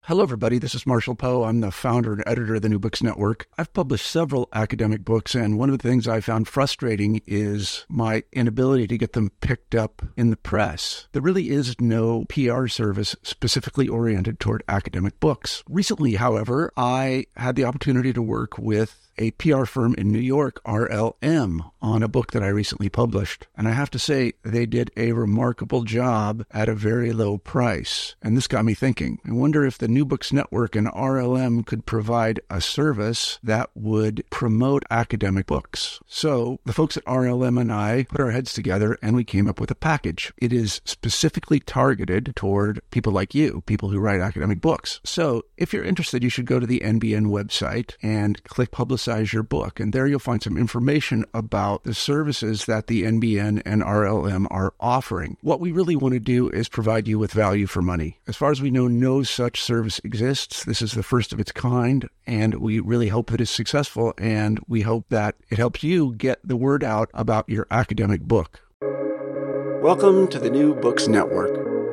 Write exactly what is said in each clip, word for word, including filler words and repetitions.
Hello, everybody. This is Marshall Poe. I'm the founder and editor of the New Books Network. I've published several academic books, and one of the things I found frustrating is my inability to get them picked up in the press. There really is no P R service specifically oriented toward academic books. Recently, however, I had the opportunity to work with a P R firm in New York, R L M, on a book that I recently published. And I have to say, they did a remarkable job at a very low price. And this got me thinking. I wonder if the New Books Network and R L M could provide a service that would promote academic books. So the folks at R L M and I put our heads together and we came up with a package. It is specifically targeted toward people like you, people who write academic books. So if you're interested, you should go to the N B N website and click Publicize your book. And there you'll find some information about the services that the N B N and R L M are offering. What we really want to do is provide you with value for money. As far as we know, no such service exists. This is the first of its kind, and we really hope that it's successful, and we hope that it helps you get the word out about your academic book. Welcome to the New Books Network.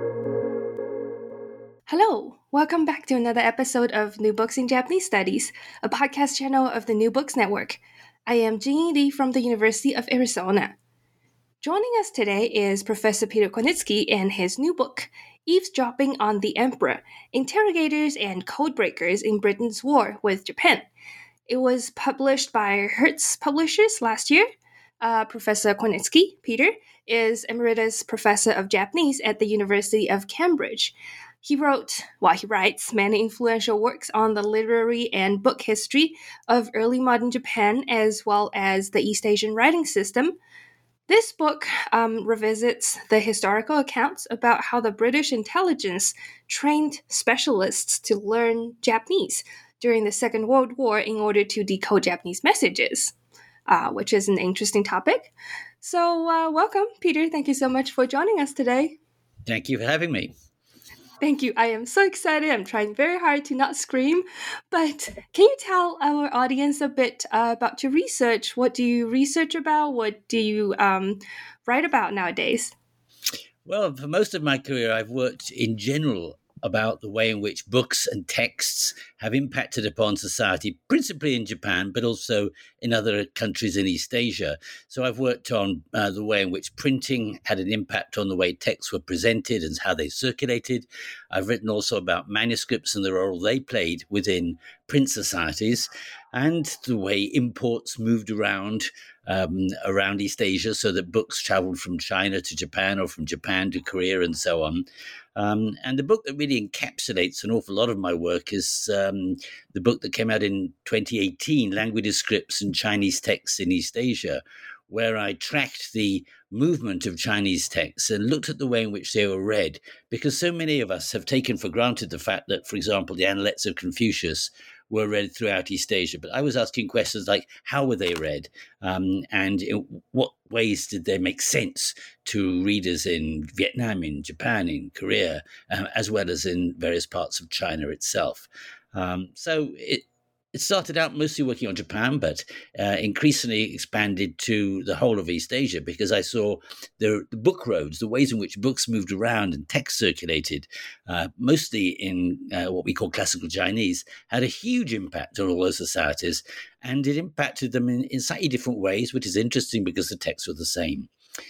Hello, welcome back to another episode of New Books in Japanese Studies, a podcast channel of the New Books Network. I am Jingyi Lee from the University of Arizona. Joining us today is Professor Peter Konitsky and his new book, Eavesdropping on the Emperor, Interrogators and Codebreakers in Britain's War with Japan. It was published by Hertz Publishers last year. Uh, Professor Konitsky, Peter, is Emeritus Professor of Japanese at the University of Cambridge. He wrote, well, he writes many influential works on the literary and book history of early modern Japan, as well as the East Asian writing system. This book um, revisits the historical accounts about how the British intelligence trained specialists to learn Japanese during the Second World War in order to decode Japanese messages, uh, which is an interesting topic. So uh, welcome, Peter. Thank you so much for joining us today. Thank you for having me. Thank you. I am so excited. I'm trying very hard to not scream. But can you tell our audience a bit uh, about your research? What do you research about? What do you um, write about nowadays? Well, for most of my career, I've worked in general about the way in which books and texts have impacted upon society, principally in Japan, but also in other countries in East Asia. So I've worked on uh, the way in which printing had an impact on the way texts were presented and how they circulated. I've written also about manuscripts and the role they played within print societies, and the way imports moved around um, around East Asia so that books traveled from China to Japan or from Japan to Korea and so on. Um, and the book that really encapsulates an awful lot of my work is um, the book that came out in twenty eighteen, Languages, Scripts and Chinese Texts in East Asia, where I tracked the movement of Chinese texts and looked at the way in which they were read, because so many of us have taken for granted the fact that, for example, the Analects of Confucius were read throughout East Asia. But I was asking questions like, how were they read? Um, and in what ways did they make sense to readers in Vietnam, in Japan, in Korea, um, as well as in various parts of China itself? Um, so it, it started out mostly working on Japan, but uh, increasingly expanded to the whole of East Asia, because I saw the, the book roads, the ways in which books moved around and text circulated, uh, mostly in uh, what we call classical Chinese, had a huge impact on all those societies, and it impacted them in, in slightly different ways, which is interesting because the texts were the same.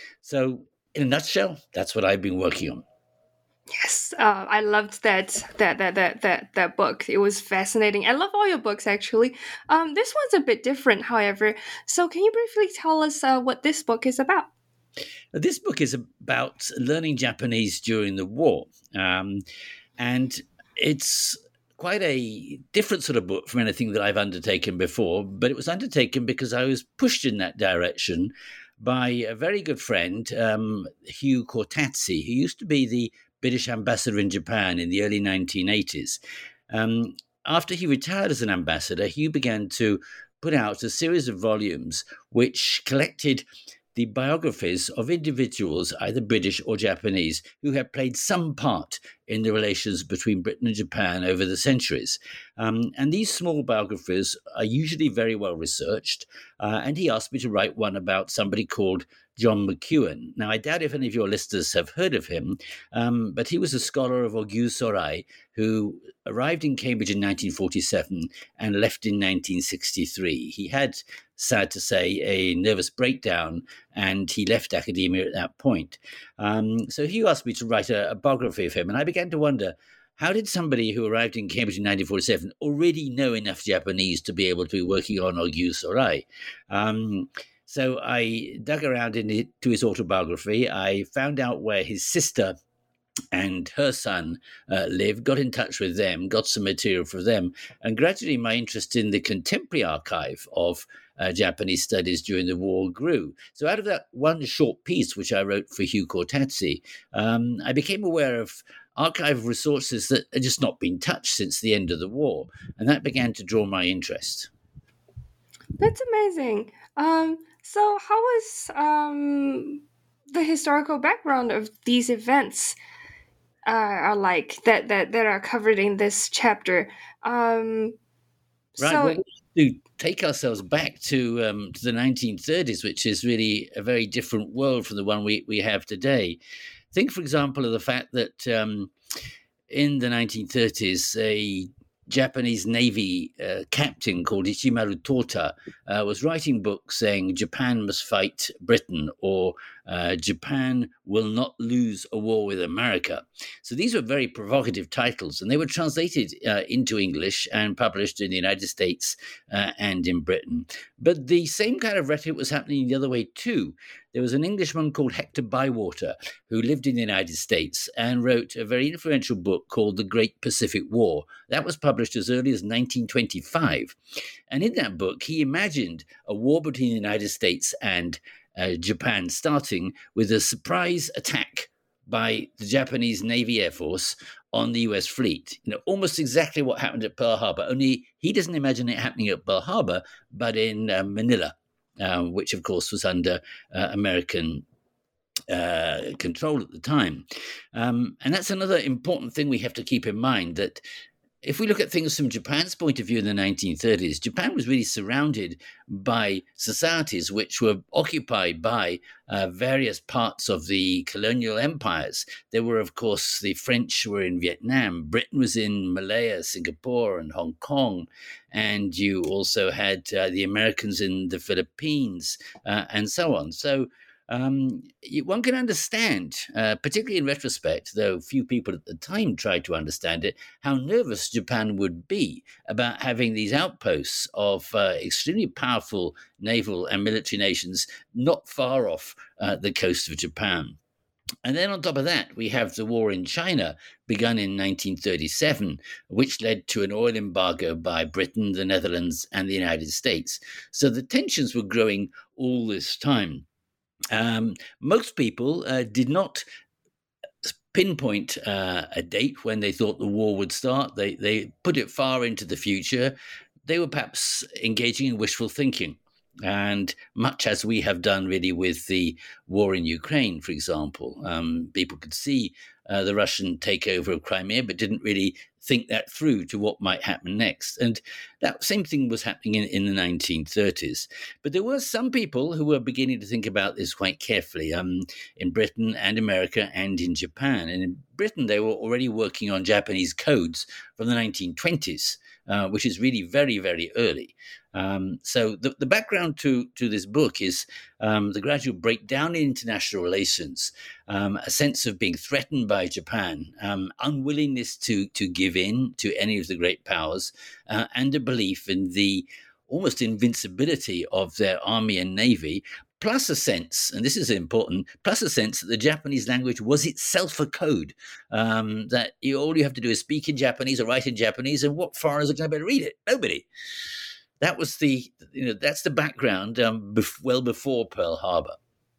So in a nutshell, that's what I've been working on. Yes, uh, I loved that that that that that that book. It was fascinating. I love all your books, actually. Um, this one's a bit different, however. So, can you briefly tell us uh, what this book is about? This book is about learning Japanese during the war, um, and it's quite a different sort of book from anything that I've undertaken before. But it was undertaken because I was pushed in that direction by a very good friend, um, Hugh Cortazzi, who used to be the British ambassador in Japan in the early nineteen eighties. Um, after he retired as an ambassador, Hugh began to put out a series of volumes which collected the biographies of individuals, either British or Japanese, who have played some part in the relations between Britain and Japan over the centuries. Um, and these small biographies are usually very well researched. Uh, and he asked me to write one about somebody called John McEwen. Now, I doubt if any of your listeners have heard of him, um, but he was a scholar of Auguste Sauray who arrived in Cambridge in nineteen forty-seven and left in nineteen sixty-three. He had, sad to say, a nervous breakdown, and he left academia at that point. Um, so he asked me to write a, a biography of him, and I began to wonder, how did somebody who arrived in Cambridge in nineteen forty-seven already know enough Japanese to be able to be working on Auguste Sauray? Um, so I dug around into his autobiography. I found out where his sister and her son uh, lived, got in touch with them, got some material for them, and gradually my interest in the contemporary archive of uh, Japanese studies during the war grew. So out of that one short piece, which I wrote for Hugh Cortazzi, um, I became aware of archive resources that had just not been touched since the end of the war, and that began to draw my interest. That's amazing. Um, so how was um, the historical background of these events uh, are like that, that that are covered in this chapter? Um, right. So, Well, we have to take ourselves back to um, to the nineteen thirties, which is really a very different world from the one we, we have today. Think, for example, of the fact that um, in the nineteen thirties, a Japanese Navy uh, captain called Ichimaru Tota uh, was writing books saying Japan must fight Britain, or uh, Japan will not lose a war with America. So these were very provocative titles, and they were translated uh, into English and published in the United States uh, and in Britain. But the same kind of rhetoric was happening the other way too. There was an Englishman called Hector Bywater who lived in the United States and wrote a very influential book called The Great Pacific War. That was published as early as nineteen twenty-five. And in that book, he imagined a war between the United States and uh, Japan, starting with a surprise attack by the Japanese Navy Air Force on the U S fleet. You know, almost exactly what happened at Pearl Harbor, only he doesn't imagine it happening at Pearl Harbor, but in uh, Manila. Um, which, of course, was under uh, American uh, control at the time. Um, and that's another important thing we have to keep in mind, that if we look at things from Japan's point of view in the nineteen thirties, Japan was really surrounded by societies which were occupied by uh, various parts of the colonial empires. There were, of course, the French were in Vietnam, Britain was in Malaya, Singapore, and Hong Kong, and you also had uh, the Americans in the Philippines, uh, and so on. So Um, you, one can understand, uh, particularly in retrospect, though few people at the time tried to understand it, how nervous Japan would be about having these outposts of uh, extremely powerful naval and military nations not far off uh, the coast of Japan. And then on top of that, we have the war in China, begun in nineteen thirty-seven, which led to an oil embargo by Britain, the Netherlands, and the United States. So the tensions were growing all this time. Um, most people uh, did not pinpoint uh, a date when they thought the war would start. They they put it far into the future. They were perhaps engaging in wishful thinking. And much as we have done really with the war in Ukraine, for example, um, people could see uh, the Russian takeover of Crimea, but didn't really think that through to what might happen next. And that same thing was happening in, in the nineteen thirties. But there were some people who were beginning to think about this quite carefully, um, in Britain and America and in Japan. And in Britain, they were already working on Japanese codes from the nineteen twenties, uh, which is really very, very early. Um, so the, the background to, to this book is um, the gradual breakdown in international relations, um, a sense of being threatened by Japan, um, unwillingness to, to give in to any of the great powers, uh, and a belief in the almost invincibility of their army and navy, plus a sense, and this is important, plus a sense that the Japanese language was itself a code, um, that you, all you have to do is speak in Japanese or write in Japanese, and what foreigners are going to be able to read it? Nobody. That was the, you know, that's the background um, bef- well before Pearl Harbor.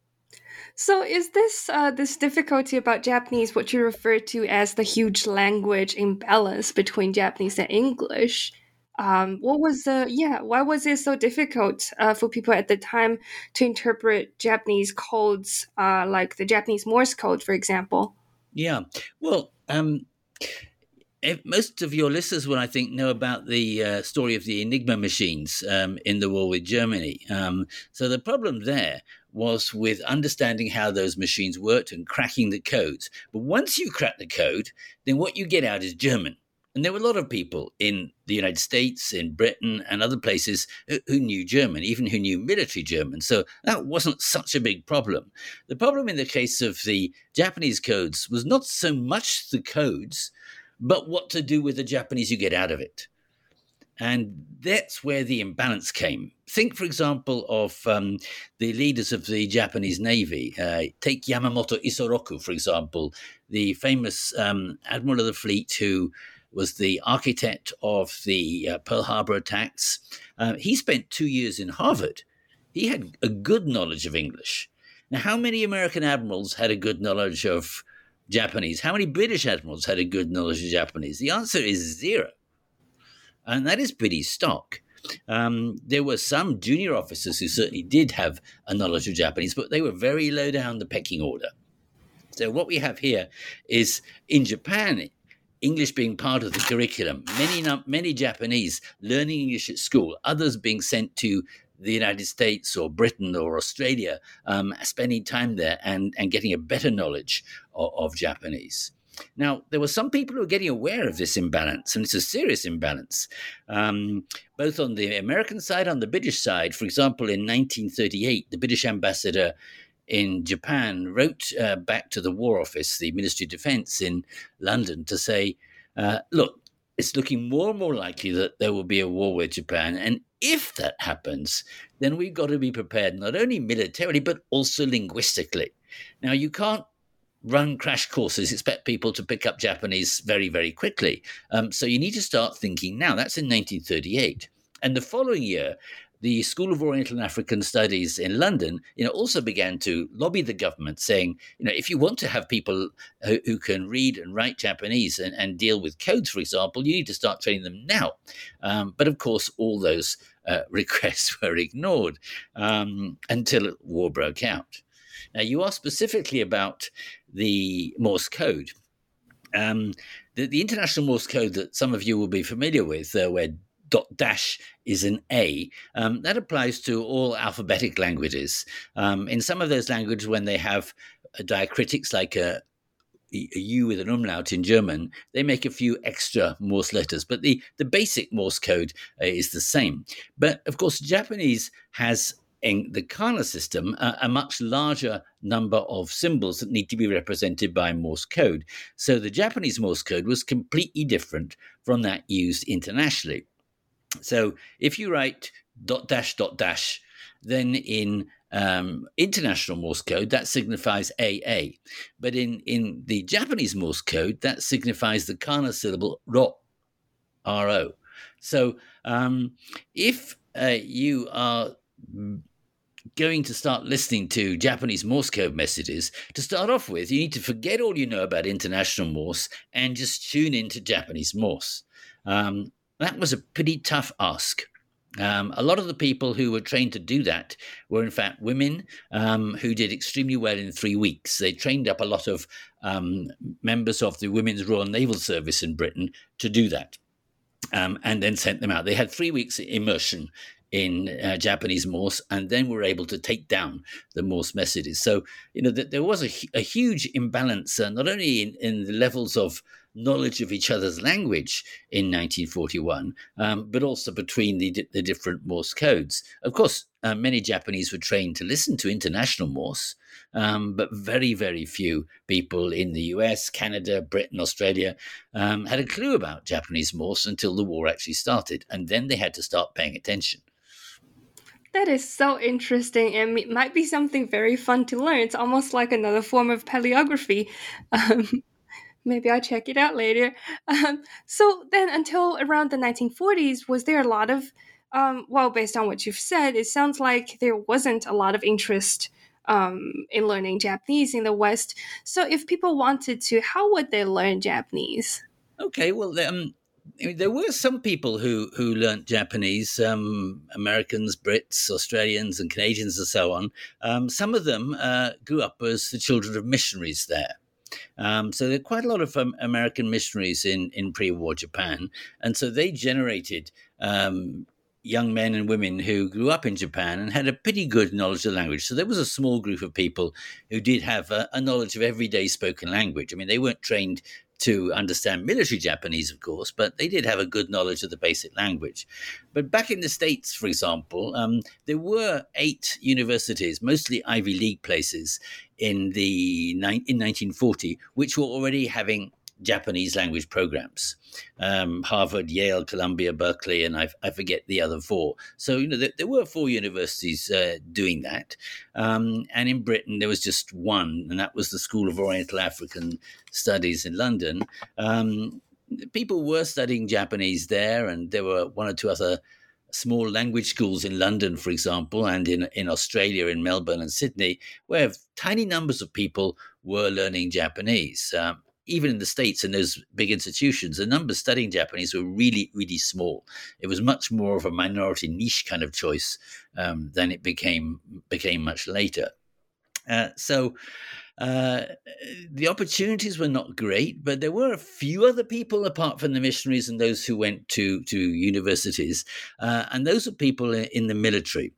So is this uh, this difficulty about Japanese what you refer to as the huge language imbalance between Japanese and English? Um, what was the, yeah, why was it so difficult uh, for people at the time to interpret Japanese codes, uh, like the Japanese Morse code, for example? Yeah, well, um, if most of your listeners will, I think, know about the uh, story of the Enigma machines um, in the war with Germany. Um, so the problem there was with understanding how those machines worked and cracking the codes. But once you crack the code, then what you get out is German. And there were a lot of people in the United States, in Britain, and other places who, who knew German, even who knew military German. So that wasn't such a big problem. The problem in the case of the Japanese codes was not so much the codes, but what to do with the Japanese you get out of it. And that's where the imbalance came. Think, for example, of um, the leaders of the Japanese Navy. Uh, take Yamamoto Isoroku, for example, the famous um, admiral of the fleet who was the architect of the uh, Pearl Harbor attacks. Uh, he spent two years in Harvard. He had a good knowledge of English. Now, how many American admirals had a good knowledge of Japanese? How many British admirals had a good knowledge of Japanese? The answer is zero. And that is pretty stark. Um, there were some junior officers who certainly did have a knowledge of Japanese, but they were very low down the pecking order. So what we have here is, in Japan, English being part of the curriculum, many many Japanese learning English at school, others being sent to the United States or Britain or Australia, um, spending time there and, and getting a better knowledge of, of Japanese. Now, there were some people who were getting aware of this imbalance, and it's a serious imbalance, um, both on the American side, on the British side. For example, in nineteen thirty-eight, the British ambassador in Japan wrote uh, back to the War Office, the Ministry of Defense in London, to say, uh, look, it's looking more and more likely that there will be a war with Japan. And if that happens, then we've got to be prepared, not only militarily, but also linguistically. Now, you can't run crash courses, expect people to pick up Japanese very, very quickly. Um, so you need to start thinking now. That's in nineteen thirty-eight. And the following year, the School of Oriental and African Studies in London, you know, also began to lobby the government, saying, you know, if you want to have people who, who can read and write Japanese and, and deal with codes, for example, you need to start training them now. Um, but of course, all those uh, requests were ignored um, until war broke out. Now, you asked specifically about the Morse code. Um, the, the International Morse code that some of you will be familiar with, uh, where dot dash is an A, um, that applies to all alphabetic languages. Um, in some of those languages, when they have diacritics like a, a U with an umlaut in German, they make a few extra Morse letters, but the, the basic Morse code uh, is the same. But of course, Japanese has in the Kana system, uh, a much larger number of symbols that need to be represented by Morse code. So the Japanese Morse code was completely different from that used internationally. So if you write dot dash dot dash, then in um, international Morse code, that signifies A A. But in, in the Japanese Morse code, that signifies the Kana syllable ro, R O. So um, if uh, you are going to start listening to Japanese Morse code messages, to start off with, you need to forget all you know about international Morse and just tune into Japanese Morse. Um, that was a pretty tough ask. Um, a lot of the people who were trained to do that were, in fact, women um, who did extremely well in three weeks. They trained up a lot of um, members of the Women's Royal Naval Service in Britain to do that, um, and then sent them out. They had three weeks immersion in uh, Japanese Morse, and then were able to take down the Morse messages. So, you know, th- there was a, a huge imbalance, uh, not only in, in the levels of knowledge of each other's language in nineteen forty-one, um, but also between the, the different Morse codes. Of course, uh, many Japanese were trained to listen to international Morse, um, but very, very few people in the U S, Canada, Britain, Australia um, had a clue about Japanese Morse until the war actually started. And then they had to start paying attention. That is so interesting, and it might be something very fun to learn. It's almost like another form of paleography. Um, maybe I'll check it out later. Um, so then until around the nineteen forties, was there a lot of, um, well, based on what you've said, it sounds like there wasn't a lot of interest um, in learning Japanese in the West. So if people wanted to, how would they learn Japanese? Okay, well, um, I mean, there were some people who, who learnt Japanese, um, Americans, Brits, Australians, and Canadians, and so on. Um, some of them uh, grew up as the children of missionaries there. Um, so there are quite a lot of um, American missionaries in, in pre-war Japan. And so they generated um, young men and women who grew up in Japan and had a pretty good knowledge of the language. So there was a small group of people who did have a, a knowledge of everyday spoken language. I mean, they weren't trained to understand military Japanese, of course, but they did have a good knowledge of the basic language. But back in the States, for example, um, there were eight universities, mostly Ivy League places, in the in nineteen forty, which were already having Japanese language programs. Um, Harvard, Yale, Columbia, Berkeley, and I, I forget the other four. So, you know, there, there were four universities uh, doing that. Um, and in Britain, there was just one, and that was the School of Oriental African Studies in London. Um, people were studying Japanese there, and there were one or two other small language schools in London, for example, and in, in Australia, in Melbourne and Sydney, where tiny numbers of people were learning Japanese. Um, Even in the States, in those big institutions, the numbers studying Japanese were really, really small. It was much more of a minority niche kind of choice um, than it became became much later. Uh, so uh, the opportunities were not great, but there were a few other people apart from the missionaries and those who went to, to universities, uh, and those are people in the military.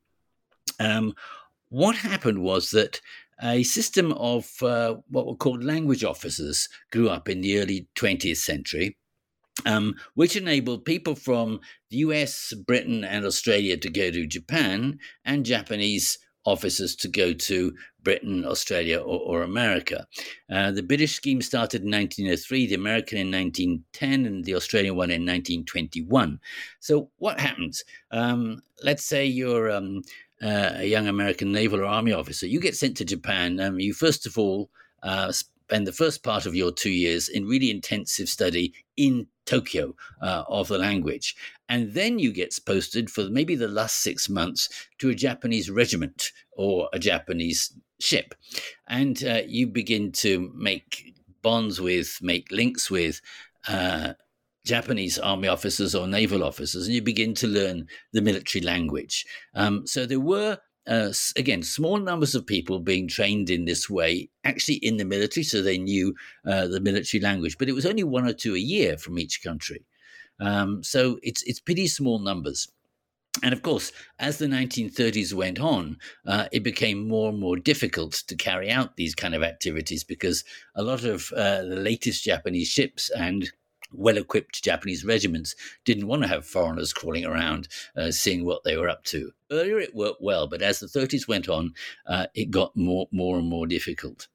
Um, what happened was that a system of uh, what were called language officers grew up in the early twentieth century, um, which enabled people from the U S, Britain, and Australia to go to Japan, and Japanese officers to go to Britain, Australia, or, or America. Uh, the British scheme started in nineteen oh three, the American in nineteen ten, and the Australian one in nineteen twenty-one. So what happens? Um, let's say you're um, Uh, a young American naval or army officer, you get sent to Japan. Um, you first of all uh, spend the first part of your two years in really intensive study in Tokyo uh, of the language. And then you get posted for maybe the last six months to a Japanese regiment or a Japanese ship. And uh, you begin to make bonds with, make links with uh, Japanese army officers or naval officers, and you begin to learn the military language. Um, so there were, uh, again, small numbers of people being trained in this way, actually in the military, so they knew uh, the military language. But it was only one or two a year from each country. Um, so it's it's pretty small numbers. And of course, as the nineteen thirties went on, uh, it became more and more difficult to carry out these kind of activities because a lot of uh, the latest Japanese ships and well-equipped Japanese regiments didn't want to have foreigners crawling around, uh, seeing what they were up to. Earlier it worked well, but as the thirties went on, uh, it got more, more and more difficult.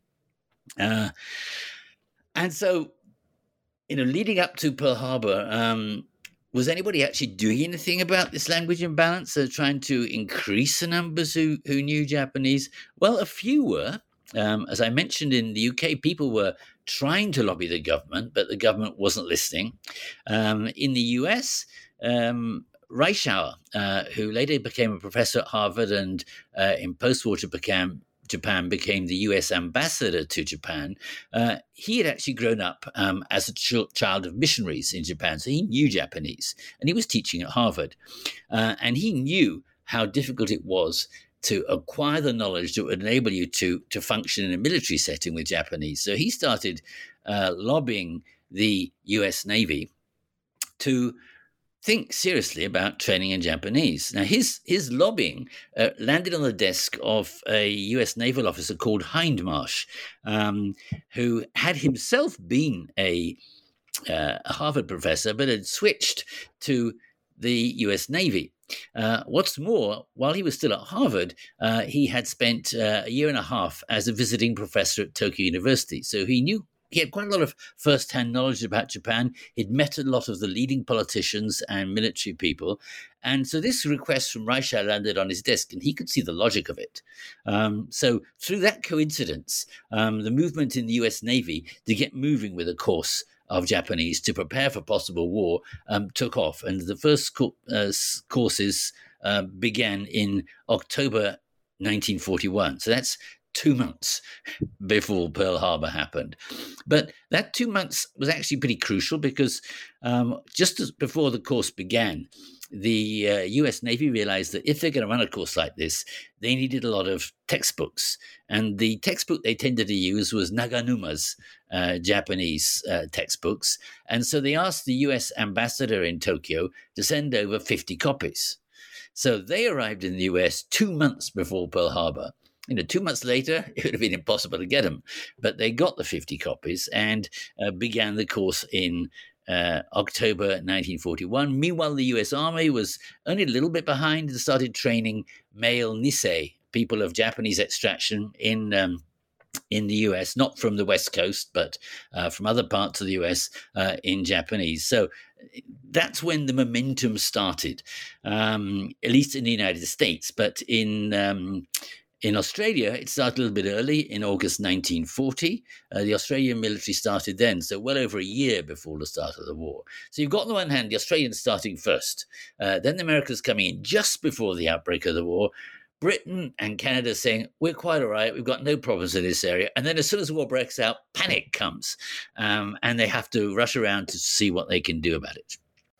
Uh, and so, you know, leading up to Pearl Harbor, um, was anybody actually doing anything about this language imbalance, uh, trying to increase the numbers who, who knew Japanese? Well, a few were. Um, as I mentioned, in the U K, people were trying to lobby the government, but the government wasn't listening. Um, in the U S, um, Reischauer, uh, who later became a professor at Harvard and uh, in post-war became, Japan became the U S ambassador to Japan, uh, he had actually grown up um, as a ch- child of missionaries in Japan, so he knew Japanese, and he was teaching at Harvard. Uh, and he knew how difficult it was to acquire the knowledge that would enable you to, to function in a military setting with Japanese. So he started uh, lobbying the U S Navy to think seriously about training in Japanese. Now, his his lobbying uh, landed on the desk of a U S naval officer called Hindmarsh, um, who had himself been a, uh, a Harvard professor, but had switched to the U S Navy. Uh, what's more, while he was still at Harvard, uh, he had spent uh, a year and a half as a visiting professor at Tokyo University. So he knew he had quite a lot of first-hand knowledge about Japan. He'd met a lot of the leading politicians and military people. And so this request from Reischauer landed on his desk, and he could see the logic of it. Um, so through that coincidence, um, the movement in the U S Navy to get moving with a course of Japanese to prepare for possible war um, took off. And the first co- uh, courses uh, began in October nineteen forty-one. So that's two months before Pearl Harbor happened. But that two months was actually pretty crucial because um, just as before the course began, the uh, U S Navy realized that if they're going to run a course like this, they needed a lot of textbooks. And the textbook they tended to use was Naganuma's uh, Japanese uh, textbooks. And so they asked the U S ambassador in Tokyo to send over fifty copies. So they arrived in the U S two months before Pearl Harbor. You know, two months later, it would have been impossible to get them. But they got the fifty copies and uh, began the course in uh, October nineteen forty-one. Meanwhile, the U S Army was only a little bit behind and started training male Nisei, people of Japanese extraction in um, in the U S, not from the West Coast, but uh, from other parts of the U S uh, in Japanese. So that's when the momentum started, um, at least in the United States. But in um, in Australia, it started a little bit early in August nineteen forty. Uh, the Australian military started then, so well over a year before the start of the war. So you've got on the one hand the Australians starting first, uh, then the Americans coming in just before the outbreak of the war, Britain and Canada saying, we're quite all right, we've got no problems in this area. And then as soon as the war breaks out, panic comes, um, and they have to rush around to see what they can do about it.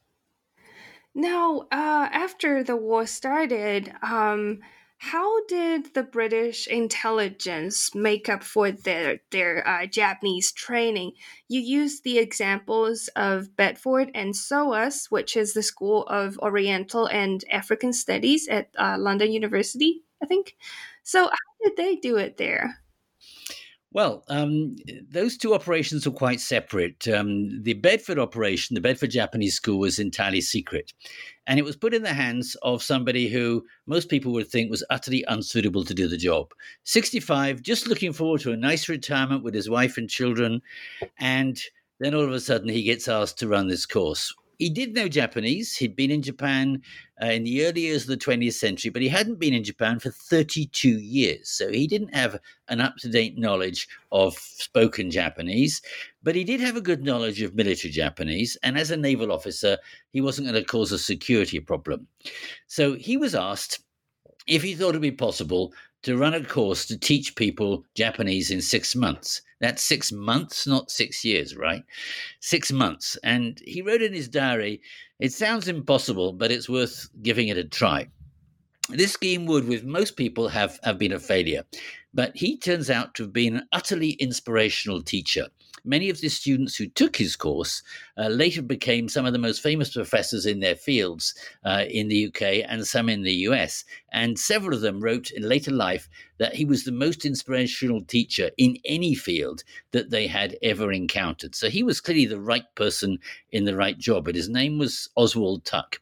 Now, uh, after the war started, um, how did the British intelligence make up for their their uh, Japanese training? You used the examples of Bedford and SOAS, which is the School of Oriental and African Studies at uh, London University, I think. So how did they do it there? Well, um, those two operations were quite separate. Um, the Bedford operation, the Bedford Japanese School, was entirely secret. And it was put in the hands of somebody who most people would think was utterly unsuitable to do the job. sixty-five, just looking forward to a nice retirement with his wife and children. And then all of a sudden he gets asked to run this course. He did know Japanese. He'd been in Japan uh, in the early years of the twentieth century, but he hadn't been in Japan for thirty-two years. So he didn't have an up-to-date knowledge of spoken Japanese, but he did have a good knowledge of military Japanese. And as a naval officer, he wasn't going to cause a security problem. So he was asked if he thought it would be possible to run a course to teach people Japanese in six months. That's six months, not six years, right? Six months. And he wrote in his diary, it sounds impossible, but it's worth giving it a try. This scheme would, with most people, have, have been a failure. But he turns out to have been an utterly inspirational teacher. Many of the students who took his course uh, later became some of the most famous professors in their fields uh, in the U K and some in the U S. And several of them wrote in later life that he was the most inspirational teacher in any field that they had ever encountered. So he was clearly the right person in the right job. But his name was Oswald Tuck.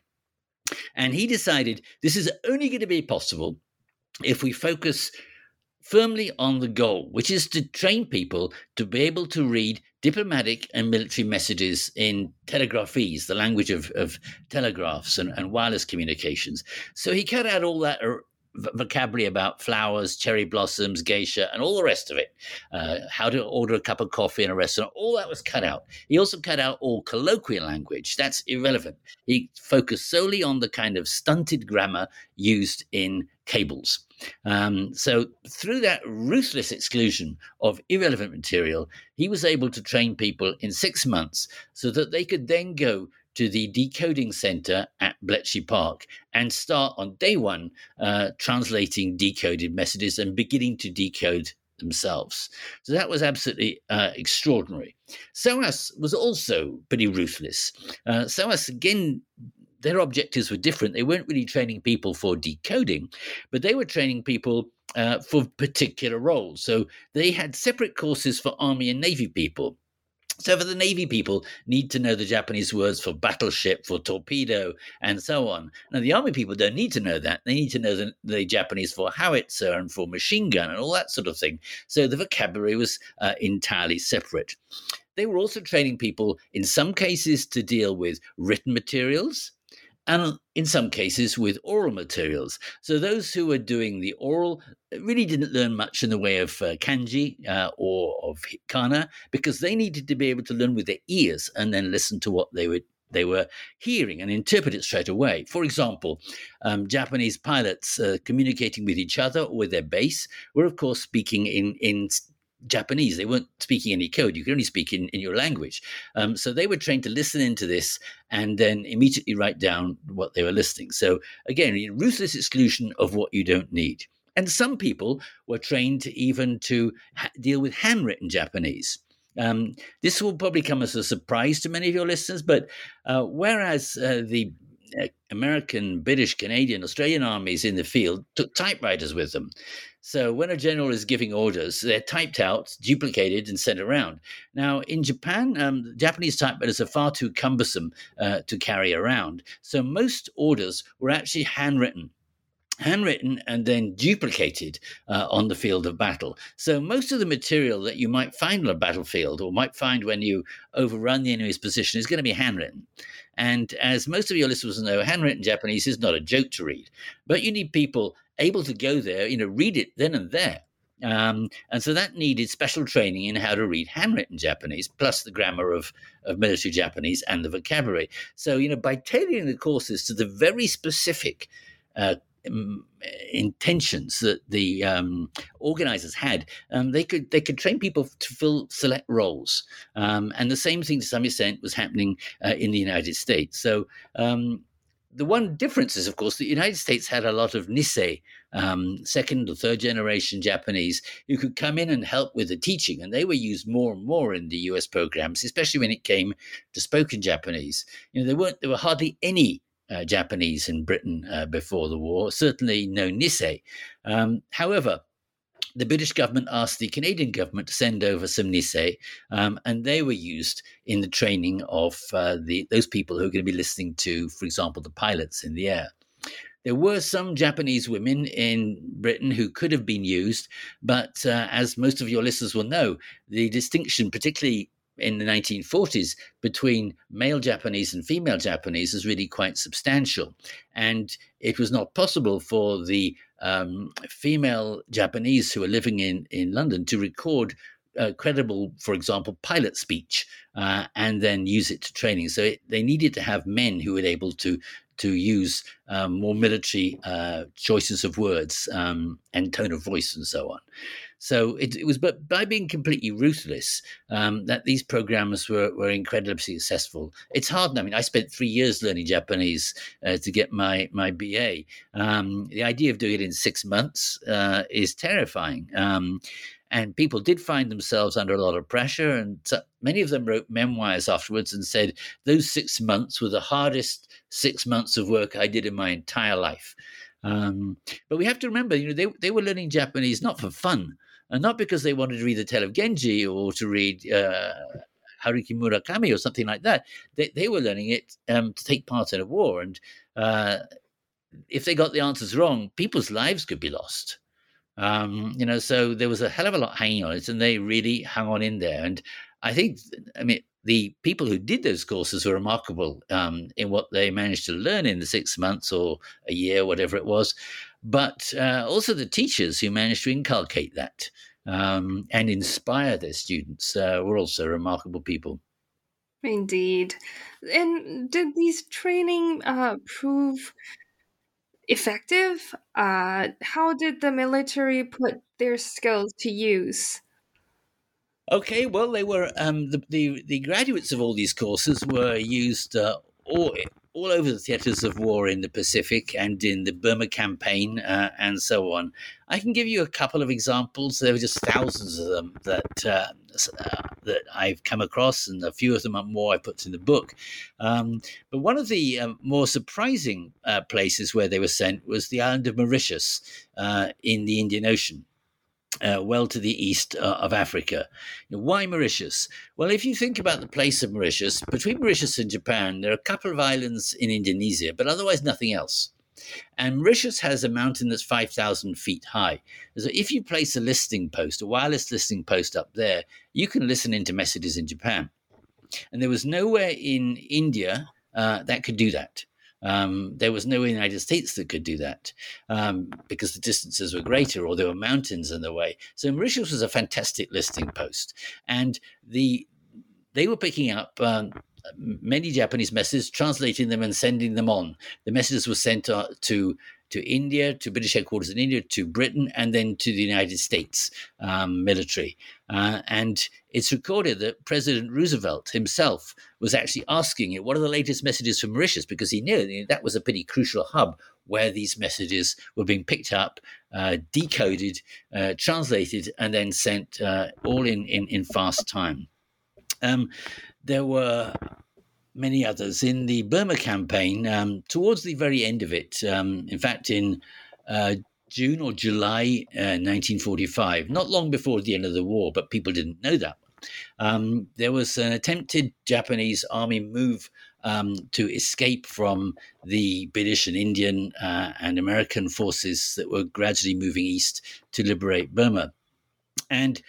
And he decided this is only going to be possible if we focus firmly on the goal, which is to train people to be able to read diplomatic and military messages in telegraphies, the language of, of telegraphs and, and wireless communications. So he cut out all that er, vocabulary about flowers, cherry blossoms, geisha, and all the rest of it. Uh, how to order a cup of coffee in a restaurant, all that was cut out. He also cut out all colloquial language. That's irrelevant. He focused solely on the kind of stunted grammar used in cables. Um, so through that ruthless exclusion of irrelevant material, he was able to train people in six months so that they could then go to the decoding center at Bletchley Park and start on day one uh, translating decoded messages and beginning to decode themselves. So that was absolutely uh, extraordinary. SOAS was also pretty ruthless. Uh, SOAS, again, their objectives were different. They weren't really training people for decoding, but they were training people uh, for particular roles. So they had separate courses for Army and Navy people. So for the Navy people, need to know the Japanese words for battleship, for torpedo, and so on. Now, the Army people don't need to know that. They need to know the, the Japanese for howitzer and for machine gun and all that sort of thing. So the vocabulary was uh, entirely separate. They were also training people, in some cases, to deal with written materials, and in some cases with oral materials. So those who were doing the oral really didn't learn much in the way of uh, kanji uh, or of kana, because they needed to be able to learn with their ears and then listen to what they were they were hearing and interpret it straight away. For example, um, Japanese pilots uh, communicating with each other or with their base were, of course, speaking in in Japanese. They weren't speaking any code. You could only speak in, in your language. Um, so they were trained to listen into this and then immediately write down what they were listening. So again, ruthless exclusion of what you don't need. And some people were trained even to ha- deal with handwritten Japanese. Um, this will probably come as a surprise to many of your listeners, but uh, whereas uh, the American, British, Canadian, Australian armies in the field took typewriters with them. So when a general is giving orders, they're typed out, duplicated, and sent around. Now, in Japan, um, Japanese typewriters are far too cumbersome uh, to carry around. So most orders were actually handwritten. handwritten and then duplicated uh, on the field of battle. So most of the material that you might find on a battlefield or might find when you overrun the enemy's position is going to be handwritten. And as most of your listeners know, handwritten Japanese is not a joke to read, but you need people able to go there, you know, read it then and there. Um, and so that needed special training in how to read handwritten Japanese, plus the grammar of, of military Japanese and the vocabulary. So, you know, by tailoring the courses to the very specific uh, intentions that the um, organizers had, um, they could they could train people to fill select roles, um, and the same thing to some extent was happening uh, in the United States. So um, the one difference is, of course, the United States had a lot of Nisei, um, second or third generation Japanese, who could come in and help with the teaching, and they were used more and more in the U S programs, especially when it came to spoken Japanese. You know, there weren't there were hardly any Uh, Japanese in Britain uh, before the war, certainly no Nisei. Um, however, the British government asked the Canadian government to send over some Nisei, um, and they were used in the training of uh, the those people who are going to be listening to, for example, the pilots in the air. There were some Japanese women in Britain who could have been used, but uh, as most of your listeners will know, the distinction, particularly in the nineteen forties, between male Japanese and female Japanese is really quite substantial. And it was not possible for the um, female Japanese who were living in, in London to record uh, credible, for example, pilot speech uh, and then use it to training. So it, they needed to have men who were able to to use um, more military uh, choices of words um, and tone of voice and so on. So it, it was but by being completely ruthless um, that these programs were, were incredibly successful. It's hard. I mean, I spent three years learning Japanese uh, to get my, my B A. Um, the idea of doing it in six months uh, is terrifying. Um, and people did find themselves under a lot of pressure. And so many of them wrote memoirs afterwards and said, those six months were the hardest six months of work I did in my entire life. Um, but we have to remember, you know, they, they were learning Japanese not for fun, and not because they wanted to read the Tale of Genji or to read uh, Haruki Murakami or something like that. They, they were learning it um, to take part in a war. And uh, if they got the answers wrong, people's lives could be lost. Um, you know, so there was a hell of a lot hanging on it, and they really hung on in there. And I think, I mean, the people who did those courses were remarkable um, in what they managed to learn in the six months or a year, whatever it was. But uh, also the teachers who managed to inculcate that um, and inspire their students uh, were also remarkable people. Indeed. And did these training uh, prove effective? Uh, how did the military put their skills to use? Okay, well, they were um, the, the the graduates of all these courses were used uh, all all over the theaters of war in the Pacific and in the Burma campaign uh, and so on. I can give you a couple of examples. There were just thousands of them that uh, uh, that I've come across, and a few of them are more I put in the book. Um, but one of the uh, more surprising uh, places where they were sent was the island of Mauritius uh, in the Indian Ocean. Uh, well to the east uh, of Africa. You know, why Mauritius? Well, if you think about the place of Mauritius, between Mauritius and Japan, there are a couple of islands in Indonesia, but otherwise nothing else. And Mauritius has a mountain that's five thousand feet high. So if you place a listening post, a wireless listening post up there, you can listen into messages in Japan. And there was nowhere in India uh, that could do that. Um, there was no United States that could do that um, because the distances were greater or there were mountains in the way. So Mauritius was a fantastic listening post. And the they were picking up um, many Japanese messages, translating them and sending them on. The messages were sent uh, to to India, to British headquarters in India, to Britain, and then to the United States um, military. Uh, and it's recorded that President Roosevelt himself was actually asking, what are the latest messages from Mauritius? Because he knew, you know, that was a pretty crucial hub where these messages were being picked up, uh, decoded, uh, translated, and then sent uh, all in, in, in fast time. Um, there were many others, in the Burma campaign, um, towards the very end of it, um, in fact, in uh, June or July uh, nineteen forty-five, not long before the end of the war, but people didn't know that, um, there was an attempted Japanese army move um, to escape from the British and Indian uh, and American forces that were gradually moving east to liberate Burma. And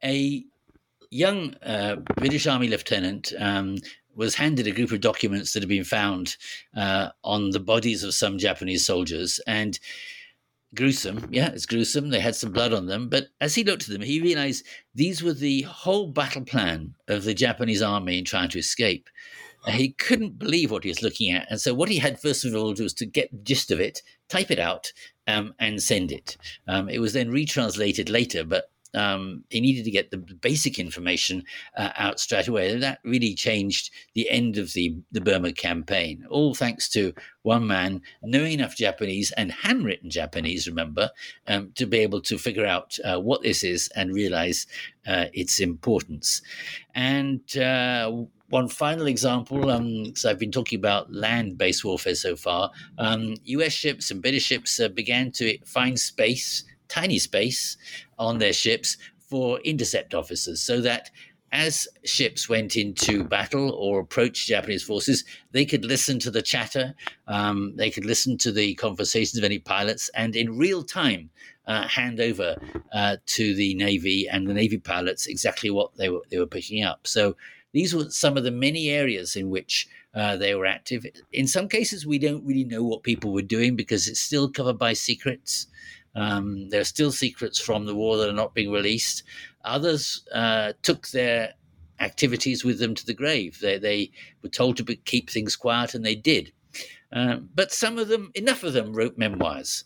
a young uh, British Army lieutenant um, was handed a group of documents that had been found uh, on the bodies of some Japanese soldiers. And gruesome, yeah, it's gruesome. They had some blood on them. But as he looked at them, he realized these were the whole battle plan of the Japanese army in trying to escape. Uh, he couldn't believe what he was looking at. And so what he had first of all to do was to get the gist of it, type it out, um, and send it. Um, it was then retranslated later, but Um, he needed to get the basic information uh, out straight away. And that really changed the end of the, the Burma campaign, all thanks to one man knowing enough Japanese and handwritten Japanese, remember, um, to be able to figure out uh, what this is and realize uh, its importance. And uh, one final example, because um, I've been talking about land-based warfare so far, um, U S ships and British ships uh, began to find space, tiny space on their ships for intercept officers, so that as ships went into battle or approached Japanese forces, they could listen to the chatter, um, they could listen to the conversations of any pilots, and in real time uh, hand over uh, to the Navy and the Navy pilots exactly what they were they were picking up. So these were some of the many areas in which uh, they were active. In some cases, we don't really know what people were doing because it's still covered by secrets. Um, there are still secrets from the war that are not being released. Others uh, took their activities with them to the grave. They, they were told to be, keep things quiet, and they did. Um, but some of them, enough of them, wrote memoirs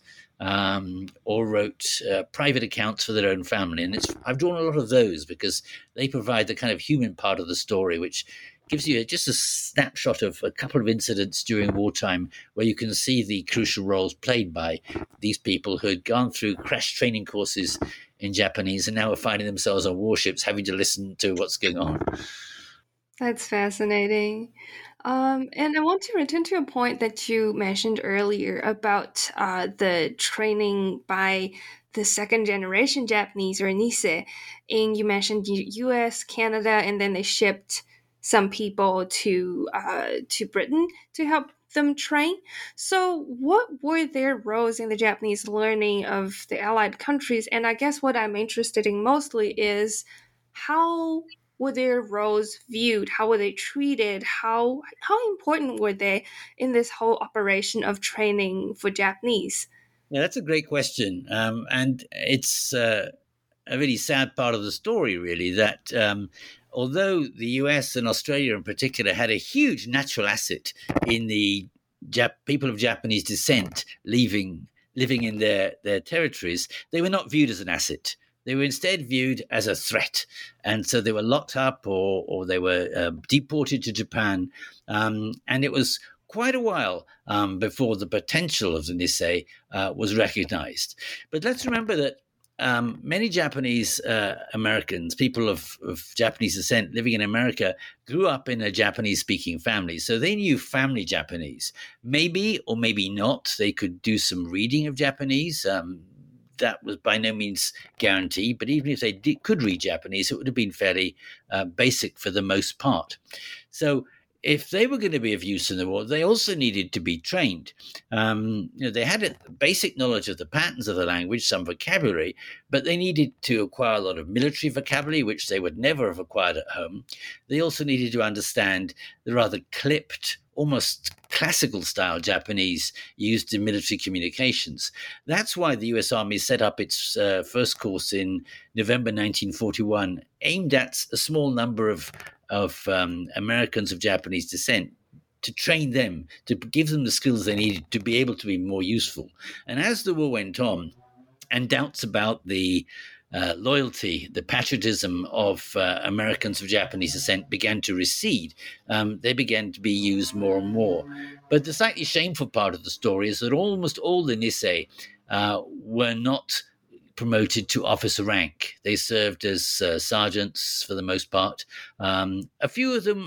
um, or wrote uh, private accounts for their own family. And it's, I've drawn a lot of those because they provide the kind of human part of the story, which gives you just a snapshot of a couple of incidents during wartime where you can see the crucial roles played by these people who had gone through crash training courses in Japanese and now are finding themselves on warships having to listen to what's going on. That's fascinating. Um, and I want to return to a point that you mentioned earlier about uh, the training by the second generation Japanese, or Nisei. And you mentioned U S, Canada, and then they shipped some people to uh, to Britain to help them train. So what were their roles in the Japanese learning of the Allied countries? And I guess what I'm interested in mostly is how were their roles viewed? How were they treated? How how important were they in this whole operation of training for Japanese? Yeah, that's a great question. Um, and it's uh, a really sad part of the story, really, that um, although the U S and Australia in particular had a huge natural asset in the Jap- people of Japanese descent leaving, living in their, their territories, they were not viewed as an asset. They were instead viewed as a threat. And so they were locked up or, or they were uh, deported to Japan. Um, and it was quite a while um, before the potential of the Nisei uh, was recognized. But let's remember that Um, many Japanese uh, Americans, people of, of Japanese descent living in America, grew up in a Japanese-speaking family. So they knew family Japanese. Maybe or maybe not, they could do some reading of Japanese. Um, that was by no means guaranteed. But even if they did, could read Japanese, it would have been fairly uh, basic for the most part. So if they were going to be of use in the war, they also needed to be trained. Um, you know, they had a basic knowledge of the patterns of the language, some vocabulary, but they needed to acquire a lot of military vocabulary, which they would never have acquired at home. They also needed to understand the rather clipped, almost classical style Japanese used in military communications. That's why the U S Army set up its uh, first course in November nineteen forty-one, aimed at a small number of of um, Americans of Japanese descent, to train them, to give them the skills they needed to be able to be more useful. And as the war went on, and doubts about the uh, loyalty, the patriotism of uh, Americans of Japanese descent began to recede, um, they began to be used more and more. But the slightly shameful part of the story is that almost all the Nisei uh, were not promoted to officer rank. They served as uh, sergeants for the most part. Um, a few of them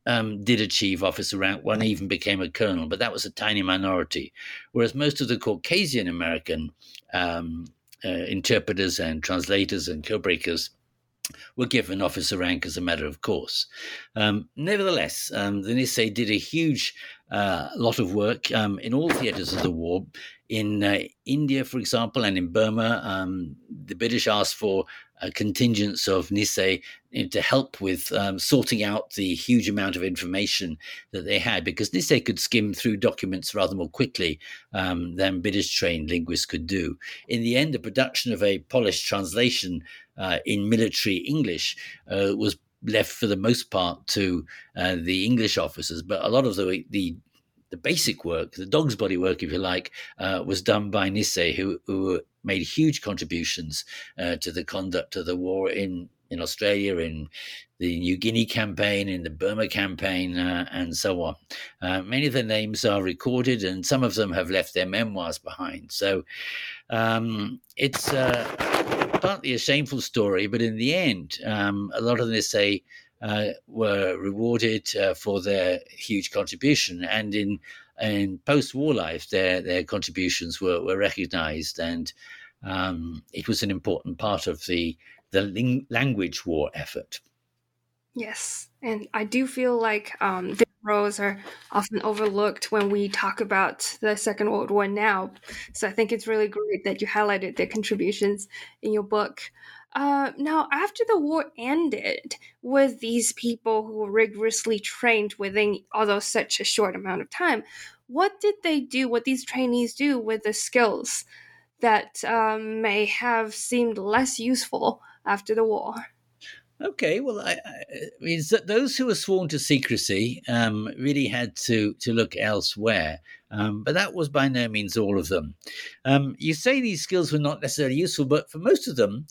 um, did achieve officer rank. One even became a colonel, but that was a tiny minority. Whereas most of the Caucasian American um, uh, interpreters and translators and codebreakers were given officer rank as a matter of course. Um, nevertheless, um, the Nisei did a huge uh, lot of work um, in all theaters of the war. In uh, India, for example, and in Burma, um, the British asked for uh, contingents of Nisei to help with um, sorting out the huge amount of information that they had, because Nisei could skim through documents rather more quickly um, than British-trained linguists could do. In the end, the production of a polished translation uh, in military English uh, was left for the most part to uh, the English officers, but a lot of the the the basic work, the dog's body work, if you like, uh, was done by Nisei, who, who made huge contributions uh, to the conduct of the war in, in Australia, in the New Guinea campaign, in the Burma campaign, uh, and so on. Uh, many of their names are recorded, and some of them have left their memoirs behind. So um, it's uh, partly a shameful story, but in the end, um, a lot of them say uh, were rewarded uh, for their huge contribution, and in in post-war life, their their contributions were were recognised, and um, it was an important part of the the ling- language war effort. Yes, and I do feel like um, their roles are often overlooked when we talk about the Second World War now. So I think it's really great that you highlighted their contributions in your book. Uh, now, after the war ended, were these people who were rigorously trained within, although such a short amount of time, what did they do, what these trainees do with the skills that um, may have seemed less useful after the war? Okay, well, I, I mean, those who were sworn to secrecy um, really had to, to look elsewhere, um, but that was by no means all of them. Um, you say these skills were not necessarily useful, but for most of them,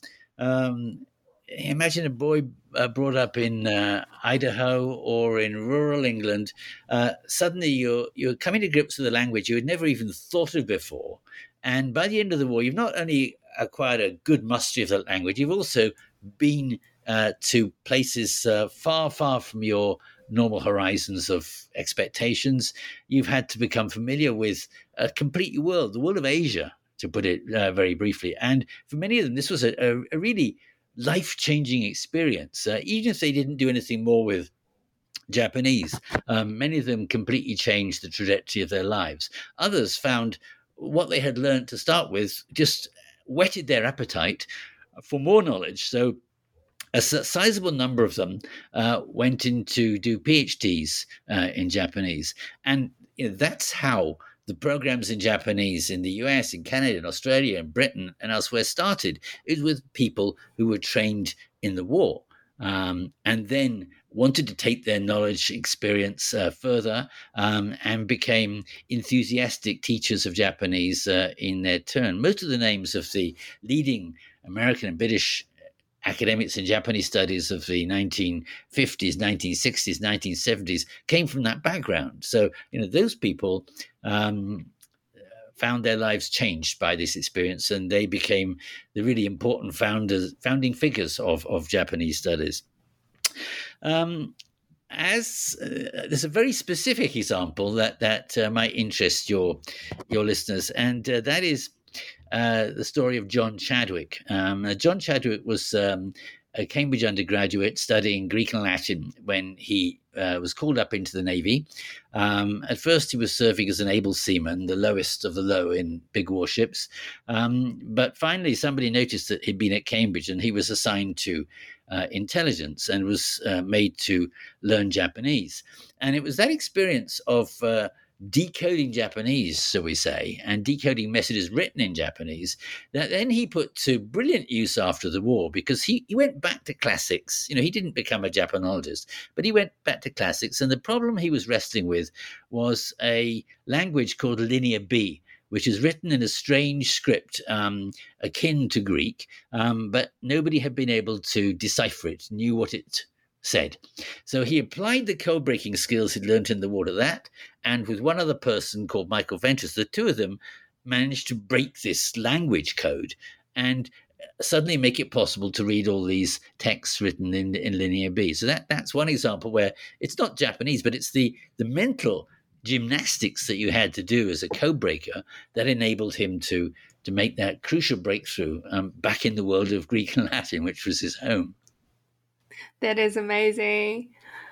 um, imagine a boy uh, brought up in uh, Idaho or in rural England. Uh, suddenly, you're you're coming to grips with a language you had never even thought of before, and by the end of the war, you've not only acquired a good mastery of that language, you've also been Uh, to places uh, far, far from your normal horizons of expectations. You've had to become familiar with a complete world, the world of Asia, to put it uh, very briefly. And for many of them, this was a, a, a really life-changing experience. Uh, even if they didn't do anything more with Japanese, um, many of them completely changed the trajectory of their lives. Others found what they had learned to start with just whetted their appetite for more knowledge. So a sizable number of them uh, went in to do PhDs uh, in Japanese. And you know, that's how the programs in Japanese in the U S, in Canada, in Australia, in Britain, and elsewhere started. It was with people who were trained in the war um, and then wanted to take their knowledge, experience uh, further um, and became enthusiastic teachers of Japanese uh, in their turn. Most of the names of the leading American and British academics in Japanese studies of the nineteen fifties, nineteen sixties, nineteen seventies came from that background. So, you know, those people um, found their lives changed by this experience, and they became the really important founders, founding figures of, of Japanese studies. Um, as uh, there's a very specific example that that uh, might interest your your listeners, and uh, that is Uh, the story of John Chadwick. Um, uh, John Chadwick was um, a Cambridge undergraduate studying Greek and Latin when he uh, was called up into the Navy. Um, at first, he was serving as an able seaman, the lowest of the low in big warships. Um, but finally, somebody noticed that he'd been at Cambridge, and he was assigned to uh, intelligence and was uh, made to learn Japanese. And it was that experience of uh, decoding Japanese, so we say, and decoding messages written in Japanese, that then he put to brilliant use after the war, because he, he went back to classics. You know, he didn't become a Japanologist, but he went back to classics. And the problem he was wrestling with was a language called Linear B, which is written in a strange script um, akin to Greek, um, but nobody had been able to decipher it, knew what it said. So he applied the code-breaking skills he'd learned in the war to that, and with one other person called Michael Ventris, the two of them managed to break this language code. And suddenly make it possible to read all these texts written in, in Linear B. So that, that's one example where it's not Japanese, but it's the, the mental gymnastics that you had to do as a code breaker that enabled him to, to make that crucial breakthrough um, back in the world of Greek and Latin, which was his home. That is amazing.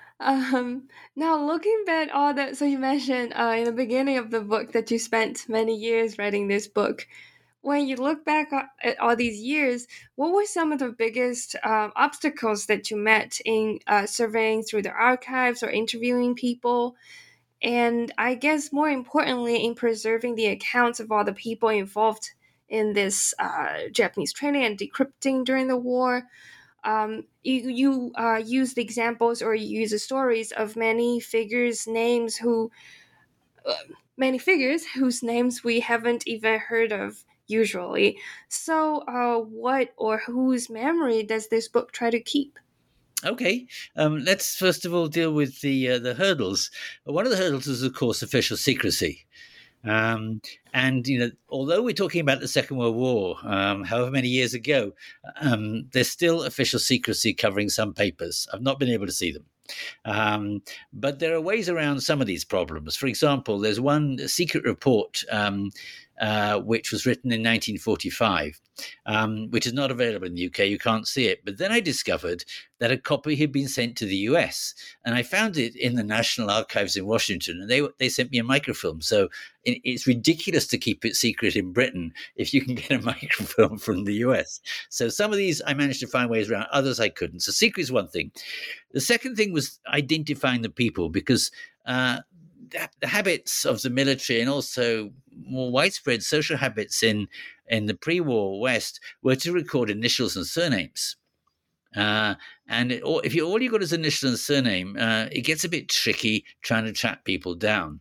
Um, now, looking back all that, so you mentioned uh, in the beginning of the book that you spent many years writing this book. When you look back at all these years, what were some of the biggest um, obstacles that you met in uh, surveying through the archives or interviewing people? And I guess more importantly, in preserving the accounts of all the people involved in this uh, Japanese training and decrypting during the war. Um, you you uh, use the examples or you use the stories of many figures' names who, uh, many figures whose names we haven't even heard of usually. So, uh, what or whose memory does this book try to keep? Okay, um, let's first of all deal with the uh, the hurdles. One of the hurdles is, of course, official secrecy. Um, and, you know, although we're talking about the Second World War, um, however many years ago, um, there's still official secrecy covering some papers. I've not been able to see them. Um, but there are ways around some of these problems. For example, there's one secret report um, uh, which was written in nineteen forty-five, um, which is not available in the U K. You can't see it. But then I discovered that a copy had been sent to the U S, and I found it in the National Archives in Washington, and they they sent me a microfilm. So it, it's ridiculous to keep it secret in Britain if you can get a microfilm from the U S. So some of these I managed to find ways around, others I couldn't. So secret is one thing. The second thing was identifying the people, because uh, the habits of the military and also more widespread social habits in, in the pre-war West were to record initials and surnames. Uh, and it, if you all you got is initial and surname, uh, it gets a bit tricky trying to track people down.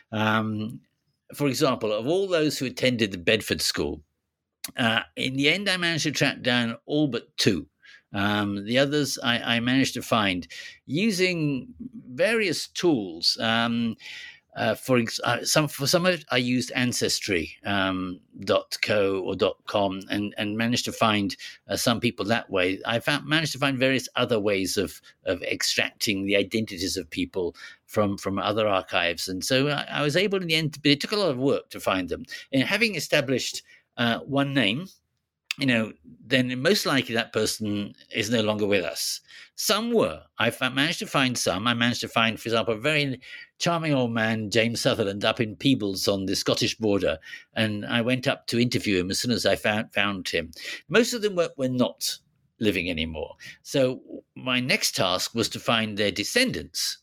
Um, for example, of all those who attended the Bedford School, uh, in the end, I managed to track down all but two. Um, the others I, I managed to find using various tools. Um, uh, for ex- uh, some for some of it, I used Ancestry um, dot co or .com and, and managed to find uh, some people that way. I found managed to find various other ways of of extracting the identities of people from from other archives, and so I, I was able in the end. But it took a lot of work to find them. And having established uh, one name, you know, then most likely that person is no longer with us. Some were. I managed to find some. I managed to find, for example, a very charming old man, James Sutherland, up in Peebles on the Scottish border. And I went up to interview him as soon as I found, found him. Most of them were, were not living anymore. So my next task was to find their descendants.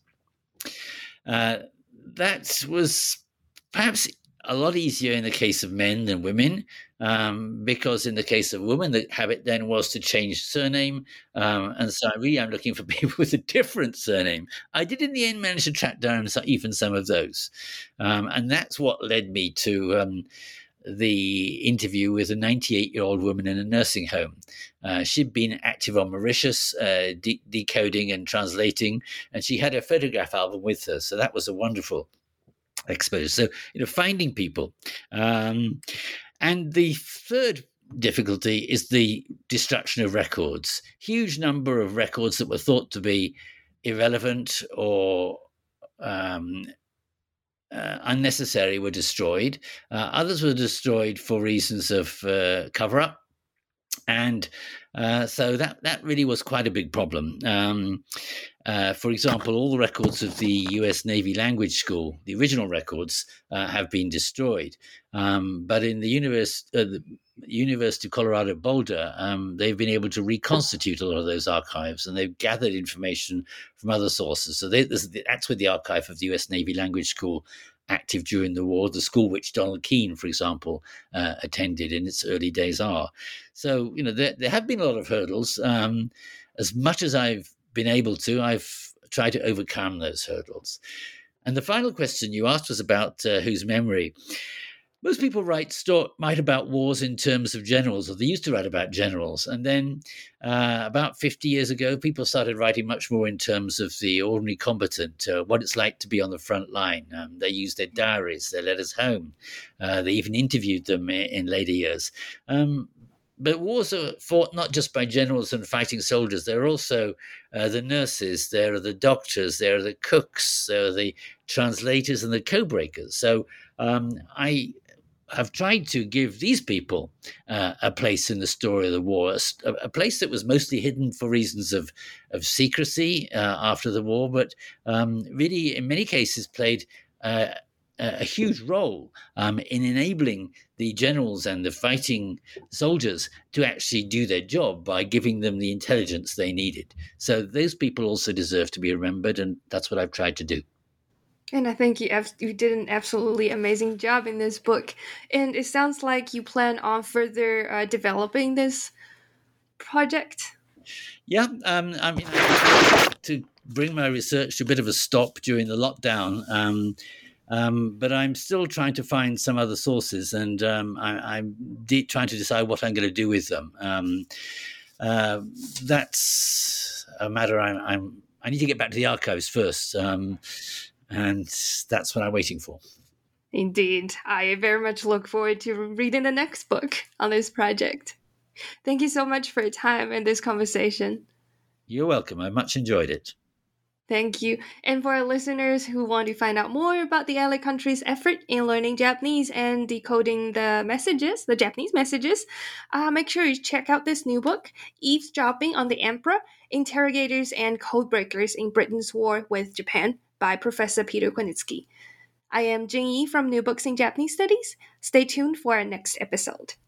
Uh, that was perhaps a lot easier in the case of men than women, um, because in the case of women, the habit then was to change surname. Um, and so I really am looking for people with a different surname. I did in the end manage to track down even some of those. Um, and that's what led me to um, the interview with a ninety-eight-year-old woman in a nursing home. Uh, she'd been active on Mauritius, uh, de- decoding and translating, and she had a photograph album with her. So that was a wonderful exposure. So, you know, finding people. Um, and the third difficulty is the destruction of records. Huge number of records that were thought to be irrelevant or um, uh, unnecessary were destroyed. Uh, others were destroyed for reasons of uh, cover-up. And uh, so that, that really was quite a big problem. Um, uh, for example, all the records of the U S Navy Language School, the original records, uh, have been destroyed. Um, but in the, univers- uh, the University of Colorado Boulder, um, they've been able to reconstitute a lot of those archives, and they've gathered information from other sources. So they, this, that's with the archive of the U S Navy Language School, active during the war, the school which Donald Keene, for example, uh, attended in its early days are. So, you know, there, there have been a lot of hurdles. Um, as much as I've been able to, I've tried to overcome those hurdles. And the final question you asked was about uh, whose memory. Most people write sto- write about wars in terms of generals, or they used to write about generals. And then uh, about fifty years ago, people started writing much more in terms of the ordinary combatant, uh, what it's like to be on the front line. Um, they used their diaries, their letters home. Uh, they even interviewed them in, in later years. Um, but wars are fought not just by generals and fighting soldiers. There are also uh, the nurses, there are the doctors, there are the cooks, there are the translators and the code-breakers. So um, I have tried to give these people uh, a place in the story of the war, a, a place that was mostly hidden for reasons of, of secrecy uh, after the war, but um, really in many cases played uh, a huge role um, in enabling the generals and the fighting soldiers to actually do their job by giving them the intelligence they needed. So those people also deserve to be remembered, and that's what I've tried to do. And I think you ab- you did an absolutely amazing job in this book. And it sounds like you plan on further uh, developing this project. Yeah, um, I mean, I had to bring my research to a bit of a stop during the lockdown. Um, Um, but I'm still trying to find some other sources, and um, I, I'm de- trying to decide what I'm going to do with them. Um, uh, that's a matter I'm, I'm. I need to get back to the archives first, um, and that's what I'm waiting for. Indeed, I very much look forward to reading the next book on this project. Thank you so much for your time and this conversation. You're welcome. I much enjoyed it. Thank you. And for our listeners who want to find out more about the Allied countries' effort in learning Japanese and decoding the messages, the Japanese messages, uh, make sure you check out this new book, Eavesdropping on the Emperor, Interrogators and Codebreakers in Britain's War with Japan by Professor Peter Konietzki. I am Jing Yi from New Books in Japanese Studies. Stay tuned for our next episode.